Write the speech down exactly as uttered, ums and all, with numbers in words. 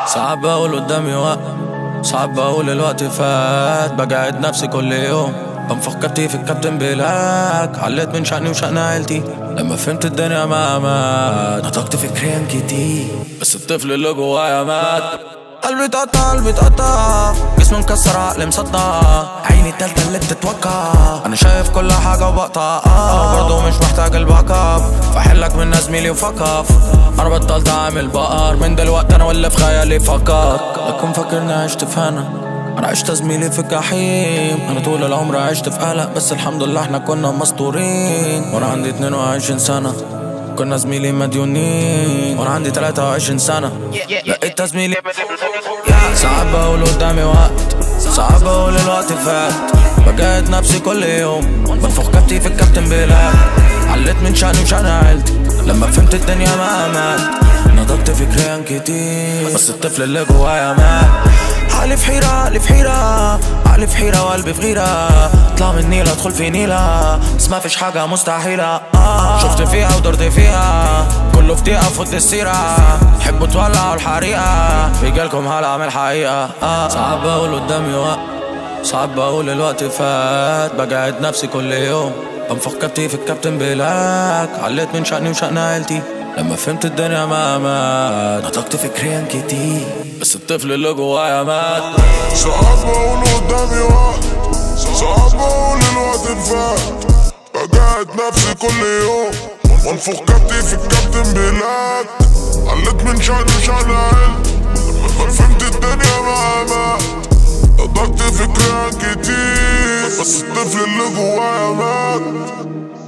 صعب بقول قدامي وقت، صعب بقول الوقت فات. بجاهد نفسي كل يوم، بنفخ كابتي في الكابتن بلاك. عليت من شأني وشأن عيلتي لما فهمت الدنيا ما مات. نطقت فكريا كتير بس الطفل اللي جوايا مات. قلبي اتقطع قلبي اتقطع، جسمي مكسر عقلي مسطع، عيني التالتة اللي بتتوقع. انا شايف كل حاجة وبقطع اه برضه مش محتاج الباك اب. فحلك من زميلي وفكف، انا بطلت اعمل بقر من دلوقتي. انا واللي في خيالي فكر لكن فاكرني عشت في هنا، انا عشت زميلي في الجحيم. انا طول العمر عشت في قلق بس الحمد لله احنا كنا مستورين. وانا عندي اتنين وعشرين سنة كنا زميلي مديونين. وانا عندي تلاتة وعشرين سنة لقيت زميلي. صعب بقول قدامي وقت، صعب بقول الوقت فات. بجاهد نفسي كل يوم، بنفخ كابتي في الكابتن بلاك. عليت من شأني وشأن عيلتي لما فهمت الدنيا ما مات. نضجت فكريا كتير بس الطفل اللي جوايا مات. عقلي في حيرة عقلي في حيرة عقلي في حيرة وقلبي في غيرة. اطلع من نيلة ادخل في نيلة بس ما فيش حاجة مستحيلة. آه شفت فيها ودرت فيها كله في دقيقة فوت السيرة. تحبوا تولعوا الحريقة بيجيلكم هلع من الحقيقة. آه صعب بقول قدامي وقت، صعب بقول الوقت فات. بجاهد نفسي كل يوم، بنفخ كابتي في الكابتن بلاك. عليت من شأني وشأن عيلتي لما فهمت الدنيا ما مات. نطقت فكريا كتير بس الطفل اللي جوايا مات. صعب بقول قدامي وقت، صعب بقول الوقت فات. بجاهد نفسي كل يوم، بنفخ كابتي في الكابتن بلاك. عليت من شأني وشأن عيلتي لما فهمت الدنيا ما مات. نطقت فكريا كتير بس الطفل اللي جوايا مات.